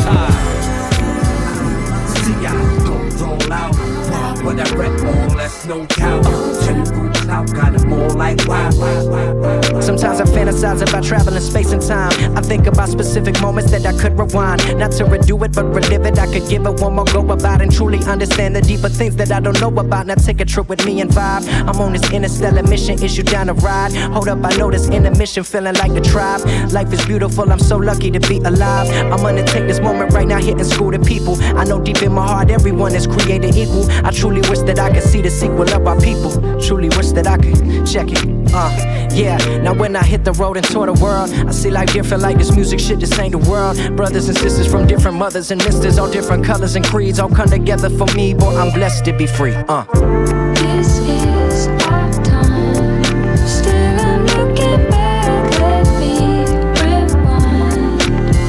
See, I gon' roll out. But that red ball, that's no doubt. General Clout got them all like wow. Sometimes I fantasize about traveling space and time. I think about specific moments that I could rewind. Not to redo it, but relive it. I could give it one more go about and truly understand the deeper things that I don't know about. Now take a trip with me and vibe. I'm on this interstellar mission, issue down a ride. Hold up, I know this intermission, feeling like the tribe. Life is beautiful, I'm so lucky to be alive. I'm gonna take this moment right now, hitting school to people. I know deep in my heart, everyone is created equal. I truly wish that I could see the sequel of our people. Truly wish that I could check it. Yeah, now when I hit the road and tour the world, I see life different like this music shit, this ain't the world. Brothers and sisters from different mothers and misters, all different colors and creeds, all come together for me. Boy, I'm blessed to be free. This is our time. Still I'm looking back, let me rewind.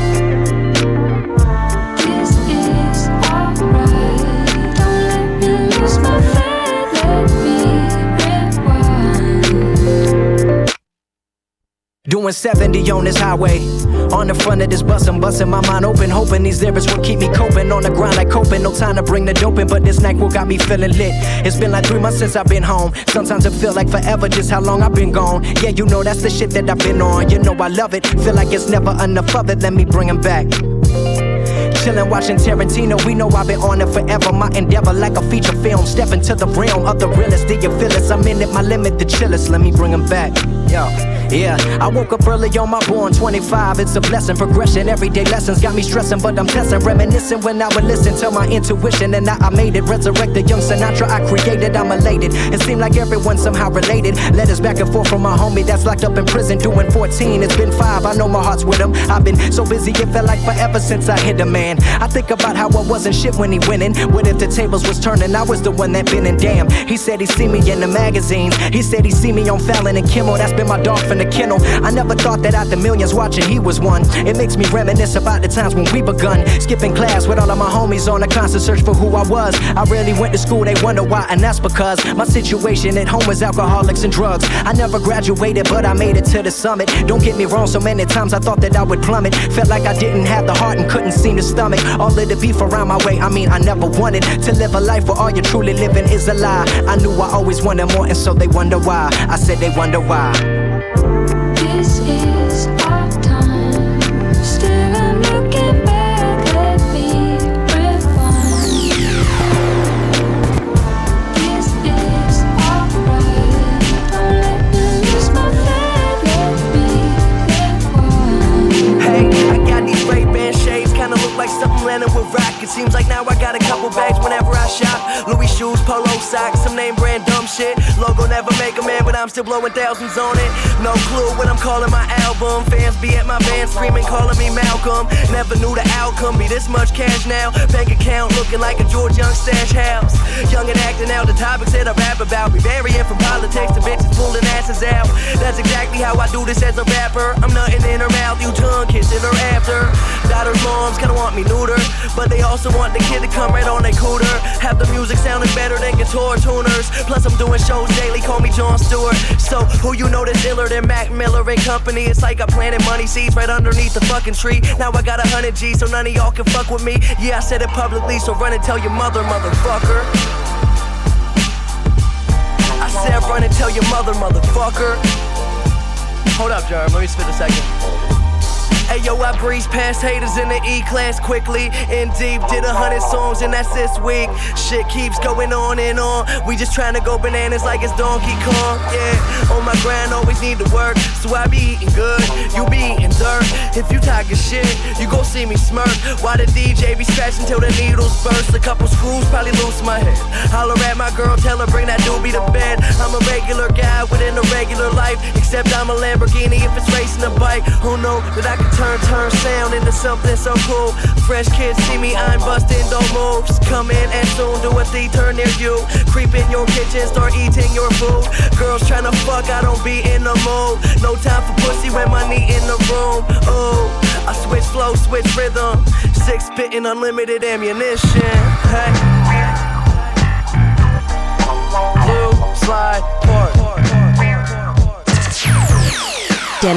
This is alright. Don't let me lose my faith, let me rewind. Doing 70 on this highway. On the front of this bus, I'm busting my mind open, hoping these lyrics will keep me coping. On the grind like coping, no time to bring the dope in, but this night will got me feeling lit. It's been like 3 months since I've been home. Sometimes it feel like forever, just how long I've been gone. Yeah, you know that's the shit that I've been on. You know I love it, feel like it's never enough of it. Let me bring 'em back. Chillin' watching Tarantino, we know I've been on it forever. My endeavor like a feature film, step into the realm of the realest. Do you feel this? I'm in at my limit, the chillest. Let me bring 'em back. Yeah, I woke up early on my born 25. It's a blessing, progression, everyday lessons got me stressing, but I'm testing, reminiscing when I would listen to my intuition, and now I made it. Resurrect the young Sinatra I created. I'm elated. It seemed like everyone somehow related. Letters back and forth from my homie that's locked up in prison, doing 14. It's been 5. I know my heart's with him. I've been so busy it felt like forever since I hit a man. I think about how I wasn't shit when he winning. What if the tables was turning? I was the one that been in. Damn. He said he see me in the magazines. He said he see me on Fallon and Kimmel. That's been my dog from the kennel. I never thought that out the millions watching he was one. It makes me reminisce about the times when we begun skipping class with all of my homies on a constant search for who I was. I rarely went to school, they wonder why, and that's because my situation at home was alcoholics and drugs. I never graduated, but I made it to the summit. Don't get me wrong, so many times I thought that I would plummet. Felt like I didn't have the heart and couldn't seem to stomach all of the beef around my way. I mean, I never wanted to live a life where all you're truly living is a lie. I knew I always wanted more, and so they wonder why. I said they wonder why. This is our time. Still I'm looking back, let me rewind. This is alright. Don't let me lose my faith, let me rewind. Hey, I got these Ray-Ban shades, kinda look like something landing with rock. It seems like now I got a couple bags whenever I shop. Louis shoes, polo socks, some name brand dumb shit. Logo never make a man, but I'm still blowing thousands on it. No clue what I'm calling my album. Fans be at my band screaming, calling me Malcolm. Never knew the outcome, be this much cash now. Bank account looking like a George Young stash house. Young and acting out, the topics that I rap about be varying from politics to bitches pulling asses out. That's exactly how I do this as a rapper. I'm nothing in her mouth, you tongue kissing her after. Daughter's moms kinda want me neuter, but they also want the kid to come right on their cooter. Have the music sounding better than guitar tuners. Plus I'm doing shows daily, call me Jon Stewart. So who you know that's iller than Mac Miller and company? It's like I planted money seeds right underneath the fucking tree. Now I got 100 G's, so none of y'all can fuck with me. Yeah, I said it publicly, so run and tell your mother, motherfucker. I said run and tell your mother, motherfucker. Hold up, Jerm, let me spit a second. Hey yo, I breeze past haters in the E-class quickly. In deep, did 100 songs and that's this week. Shit keeps going on and on. We just trying to go bananas like it's Donkey Kong. Yeah, on my grind, always need to work. So I be eating good, you be eating dirt. If you talking shit, you gon' see me smirk. While the DJ be scratching till the needles burst. A couple screws probably loose my head. Holler at my girl, tell her bring that doobie to bed. I'm a regular guy within a regular life, except I'm a Lamborghini if it's racing a bike. Who know that I can turn sound into something so cool. Fresh kids see me, I'm busting, don't move. Just come in and soon do a D-turn near you. Creep in your kitchen, start eating your food. Girls tryna fuck, I don't be in the mood. No time for pussy when money in the room. Oh, I switch flow, switch rhythm. 6 spitting unlimited ammunition. Hey. Blue slide park.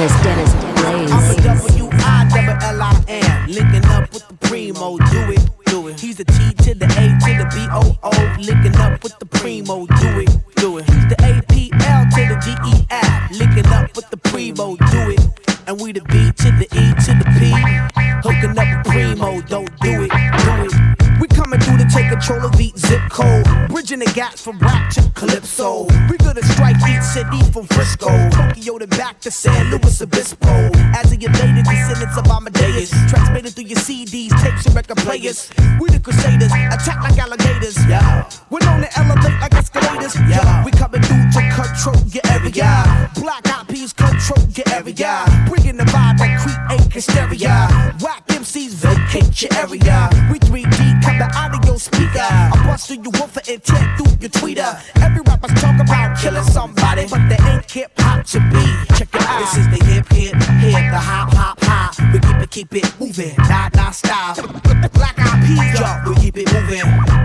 Dennis Blaze. I'm a W-I-double-L-I-N, linking up with the primo, do it. He's the T to the A to the B-O-O, linking up with the primo, do it. He's the A-P-L to the G-E-F, linking up with the primo, do it. And we the B to the E to the P, hooking up with primo, don't do it. We coming through to take control of each zip code, bridging the gap from rap to calypso. We gonna strike each city from Frisco, Tokyo to back to San Luis Obispo. As of your later descendants of Amadeus, transmitted through your CDs, tapes and record players. We the crusaders, attack like alligators. Yeah, we're known to elevate like escalators. Yeah, we coming through to control your area. Black Eyed Peas control your area, bringing the vibe that create hysteria. Whack MCs vacate your area. We 3D coming out of your speaker. I bust through your woofer and tear through your tweeter. Every rapper's talk about killing somebody, but they ain't hip hop to be. Check it out. This is the hip, the hop. We keep it moving, nah style. Black Eyed Peas, yo, we keep it moving.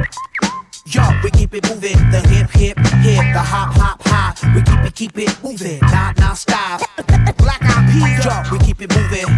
Yo, we keep it moving. The hip, the hop. We keep it moving, nah style. Black Eyed Peas, yo, we keep it moving.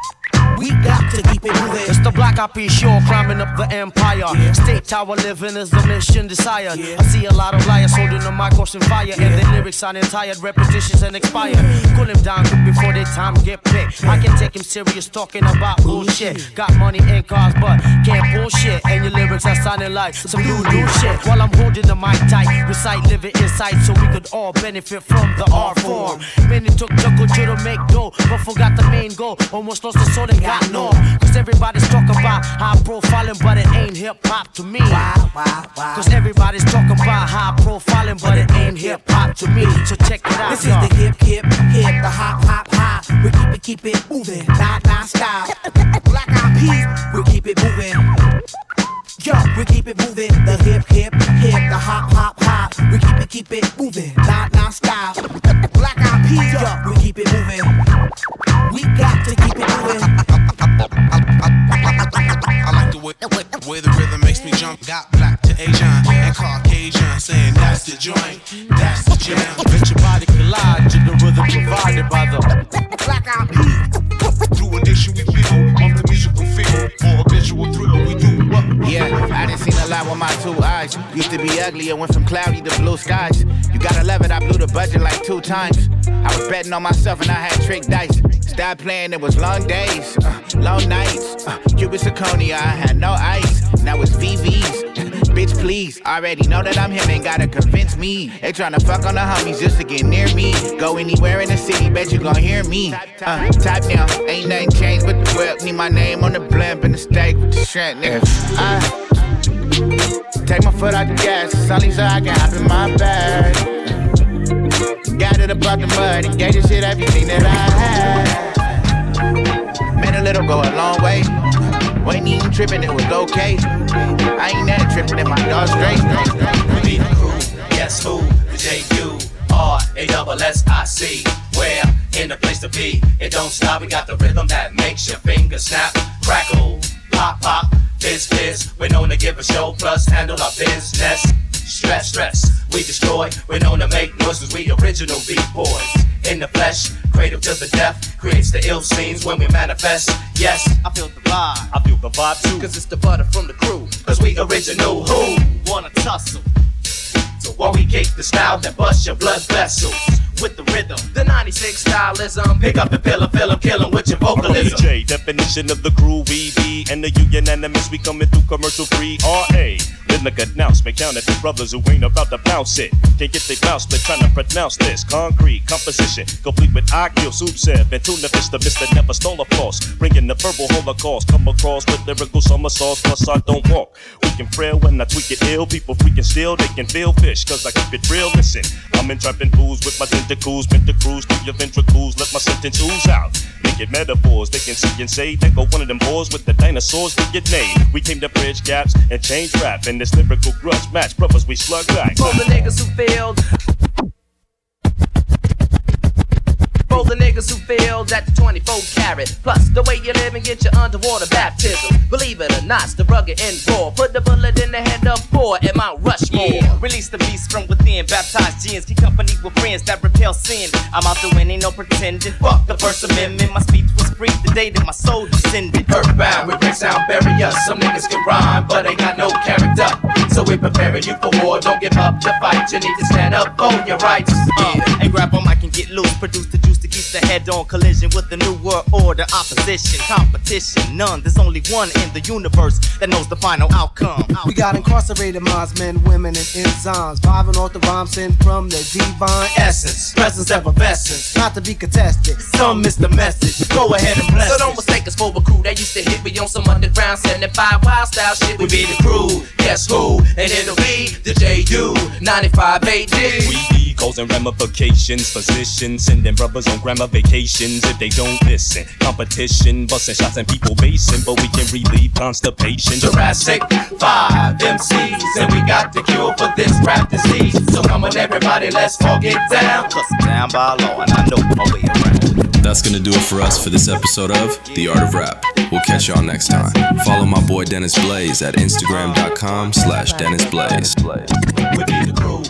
We got to keep it moving. It's the Black Eyed Peas show, climbing up the empire. Yeah. State Tower living is the mission desired. Yeah. I see a lot of liars holding the mic on fire, and their lyrics sounding tired, repetitions and expired. Cool him down quick before their time get picked. I can take him serious talking about bullshit. Got money in cars, but can't bullshit. And your lyrics are sounding like some new shit. While I'm holding the mic tight, recite living insight so we could all benefit from the art form. Many took jungle to make dough, but forgot the main goal. Almost lost the soul and got no. Cause everybody's talking about high profiling, but it ain't hip hop to me. Cause everybody's talking about high profiling, but it ain't hip hop to me. So check it out. This is the hip, the hop. We keep it moving, nah style. Black Eyed Peas, we keep it moving. Yo, we keep it moving. The hip, the hop. We keep it moving, nah style. Black Eyed Peas, yo, we keep it moving. We got to keep it moving. I like the way the rhythm makes me jump. Got black to Asian and Caucasian, saying that's the joint, that's the jam. Let your body collide to the rhythm provided by the Black Eyed Peas. Through addition we feel on the musical field, or a visual thrill we do. Yeah, I done seen a lot with my 2 eyes. Used to be ugly, it went from cloudy to blue skies. You gotta love it, I blew the budget like 2 times. I was betting on myself and I had trick dice. Stopped playing, it was long days, long nights. Cuban zirconia, I had no ice. Now it's VVs. Bitch, please, already know that I'm him, ain't gotta convince me. They tryna fuck on the homies just to get near me. Go anywhere in the city, bet you gon' hear me. Type now, ain't nothing changed but the whip. Need my name on the blimp and the steak with the shrimp, nigga. Take my foot out the gas, it's only so I can hop in my bag. Got it about the mud and gave this shit everything that I had. Made a little go a long way. Wasn't even tripping, it was okay. I ain't never tripping in my dog straight. We be the crew, guess who? The J-U-R-A-S-S-I-C. Where? In the place to be. It don't stop, we got the rhythm that makes your fingers snap. Crackle, pop, fizz. We're known to give a show, plus handle our business. Stress, we destroy. We're known to make noises, we original beat boys. In the flesh, cradle to the death, creates the ill scenes when we manifest. Yes, I feel the vibe too. Cause it's the butter from the crew. Cause we original who wanna tussle. So while we kick the style that bust your blood vessels with the rhythm, the 96 stylism. Pick up the pillar, fill 'em, kill 'em with your vocalism. DJ, definition of the crew, we be, and the unanimous, we coming through commercial free. R.A. Rhythmic announcement, counterfeit brothers who ain't about to bounce it. Can't get they bounce, they're trying to pronounce this. Concrete composition, complete with IQ, Soup and tuna fish. The mister never stole a floss. Bringing the verbal holocaust, come across with lyrical somersaults. Plus I don't walk. We can frail when I tweak it ill. People freaking still, they can feel fish, cause I keep it real. Listen, I'm entrapping fools with my tentacles, meant to cruise through your ventricles. Let my sentence ooze out. Make it metaphors, they can see and say. They go one of them boys with the dinosaurs to get named. We came to bridge gaps and change rap. And this lyrical grudge match brothers, we slug back. For the niggas who failed. For For the niggas who feel that the 24 carat plus the way you live and get your underwater baptism. Believe it or not, it's the rugged and raw. Put the bullet in the head of 4 at Mount Rushmore. Yeah. Release the beast from within, baptize genes, keep company with friends that repel sin. I'm out to win, ain't no pretending. Fuck the First Amendment, my speech was free the day that my soul descended. Earthbound with bricks sound barriers. Some niggas can rhyme, but ain't got no character. So we're preparing you for war. Don't give up the fight. You need to stand up for your rights. And grab a mic and get loose. Produce the juice to keep the head-on collision with the new world order. Opposition, competition, none. There's only one in the universe that knows the final outcome. We got incarcerated minds, men, women, and enzymes. Vibing off the rhymes sent from the divine essence. Presence, effervescence. Not to be contested. Some miss the message. Go ahead and bless. So don't mistake us for a crew that used to hit me on some underground 75 wild style shit. We be the crew. Guess who? And it'll be the JU 95 AD. We be causing ramifications, positions, sending brothers on grammar vacations if they don't listen. Competition, busting shots and people basing, but we can relieve constipation. Jurassic 5 MCs, and we got the cure for this rap disease. So come on, everybody, let's all get down. Cause I'm down by law, and I know my way around. That's gonna do it for us for this episode of The Art of Rap. We'll catch y'all next time. Follow my boy Dennis Blaze at Instagram.com/DennisBlaze. We be the crew.